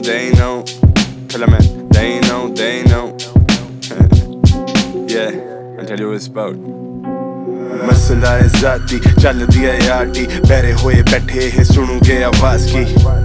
they know. Killer man, they know, they know. Yeah, I'll tell you what it's about. मसला है ज़ाती चल दिया याटी बैरे हुए बैठे हैं सुनोगे आवाज़ की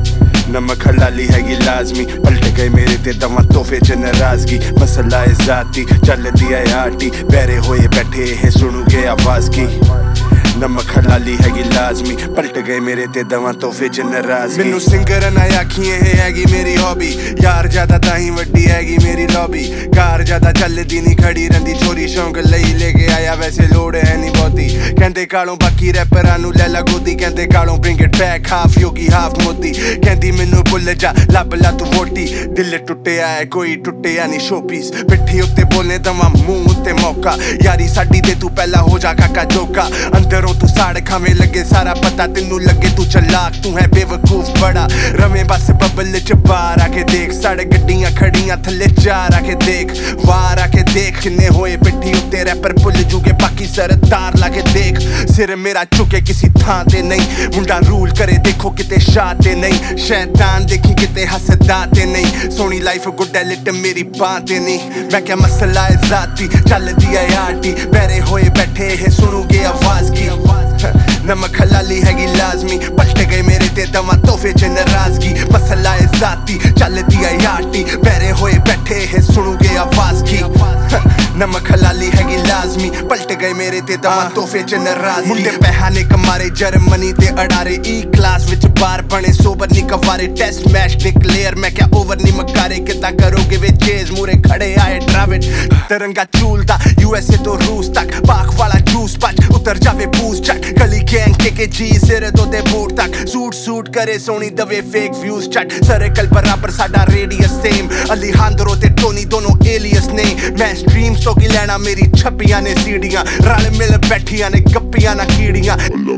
नमक हलाली हैगी लाजमी पलट गए मेरे ते दमा तोहफे च नाराज़गी मसला है ज़ाती चल दिया याटी बैरे हुए बैठे हैं सुनोगे आवाज़ की नमक हलाली हैगी लाजमी पलट गए मेरे ते दवा तोहफे च नाराज़गी मैनू सिंगर ना आखिए है हैगी मेरी हॉबी यार ज्यादा ताही वड्डी हैगी मेरी लॉबी कार ज्यादा चलदी नहीं खड़ी रहिंदी चोरी शौक लई लेके आया वैसे लोड़ है नहीं बहुती कहंदे कालों बाकी रैपरां नू लै ला गोदी कहंदे कालों bring it back half Yogi half Modi कहंदी मैनू भुल जा लब ला तू वोटी दिल टुटिया है कोई टुटिया नहीं शोपीस पिट्ठी उत्ते बोलने दवा मूंह उत्ते मौका यारी साडी दे तू पहला हो जा काका जोका अंदर तू साड़ खावे लगे सारा पता तेनू लगे तू चलाक तू है बेवकूफ बड़ा रवे बस बबल च बाहर आके देख साढ़े गड्डियां खड़ियां थले चार आके देख वार आके देख किन्ने होए पिट्ठी उत्ते रैपर भुल जूगे बाकी सरदार लाके देख सिर मेरा चुके किसी थां ते नहीं मुंडा रूल करे देखो किते शाह ते नहीं शैतान देखी किते हसदा ते नहीं सोनी लाइफ गुड एलिट मेरी बां ते नहीं मैं क्या मसला है ज़ाती चल दिया याटी बैरे होए बैठे है सुनोगे आवाज़ की नमक हलाली हैगी लाजमी पलट गए मेरे ते दवा तोहफे च नाराज़गी मसला है ज़ाती चल दिया याटी बैरे होए बैठे है सुनोगे आवाज़ की नमक हलाली हैगी लाजमी पलट गए मेरे ते दवा तोहफे च नाराज़गी मुंडे पैहाने कमारे जर्मनी ते अड़ारे ई क्लास विच बार बने सोबर नहीं कवारे टेस्ट मैच डिक्लेयर मैं क्या ओवर नहीं मकारे कितना करोगे वे चेज मुरे खड़े आए ड्राविड तिरंगा झूलता यूएसए तो रूस तक पाक वाला जूस पच उतर जावे बूस चट गली गैंग के जी सिर तो दे बूट तक सूट करे सोनी दवे फेक व्यूज चट सर्कल बराबर साडा रेडियस सेम अलीहांद्रो ते टोनी दोनों एलियस ने मैं स्ट्रीम्स तो की लेना मेरी छपियां ने सीढ़ियां रल मिल बैठियां ने गप्पियां ना कीड़ियां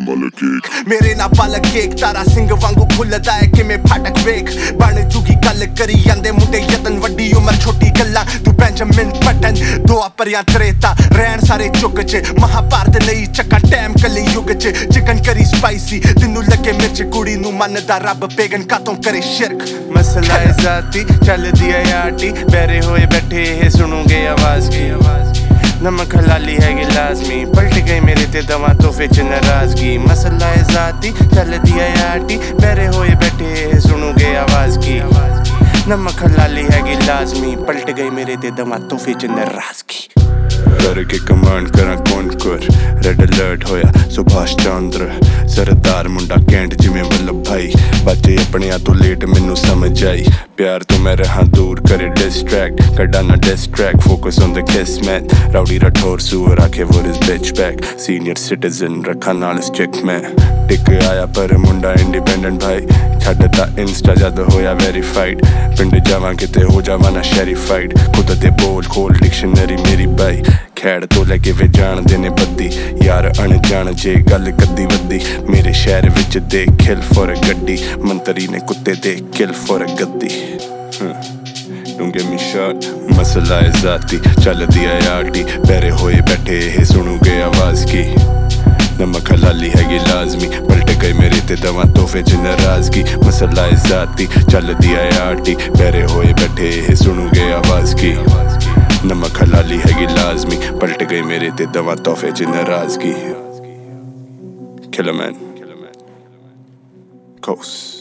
मेरे ना पल केक तारा सिंह वांगू खुलदा है कि मैं फाटक वेख बन चुकी गल करी जांदे मुंडे यतन वड्डी उमर छोटी गल्ला तू बेंजामिन बटन दो अपरियां त्रेता रहन सारे चुक च महाभारत नहीं चक्का टाइम कली युग च चिकन करी स्पाइसी तेनू लगे मिर्च कुड़ी नू मनदा रब पेगन कातों करे शिरक मसला है ज़ाती चल दिया याटी बैरे होए बैठे है सुनोगे आवाज़ की नमक हलाली हैगी लाजमी पलट गई मेरे ते दवा तोहफे च नाराज़गी मसला है ज़ाती चल दिया याटी बैरे होए बैठे है सुनोगे आवाज़ की नमक हलाली हैगी लाजमी पलट गई मेरे ते दवा तोहफे च नाराज़गी करके कमांड करा कौन कर रेड अलर्ट होया सुभाष चंद्र सरदार मुंडा कैंट जिमें वल्लभ भाई बच्चे अपने तो लेट मैनू समझ आई प्यार तो मैं रहा दूर करे डिस्ट्रैक्ट कड़ा ना डिस्ट्रैक्ट फोकस ऑन द किस्मत राउडी राठौर सुअर आखे वो is bitch back senior citizen रखा नाल स्टिक में टिक आया पर मुंडा इंडिपेंडेंट भाई छड्डता इंस्टा जद होया वेरीफाइड पिंड जावां किते हो जावां ना शेरीफाइड खुद ते बोल खोल डिक्शनरी मेरी बाई खैड़ तो लगे वे जान देने बद्दी यार अनजान जे गल कद्दी वद्दी मेरे शहर विच दे किल फॉर अ गड्डी मंत्री ने कुत्ते दे किल for a Gaddi Don't get me shot मसला है ज़ाती चल दिया याटी बैरे होए बैठे है सुनोगे आवाज़ की नमक हलाली हैगी लाजमी पलट गए मेरे ते दवा तोहफे च नाराज़गी मसला है ज़ाती चल दिया याटी बैरे होए बैठे है सुनोगे आवाज़ की नमक हलाली हैगी लाजमी पलट गए मेरे ते दवा तोहफे च नाराज़गी Killer man Coast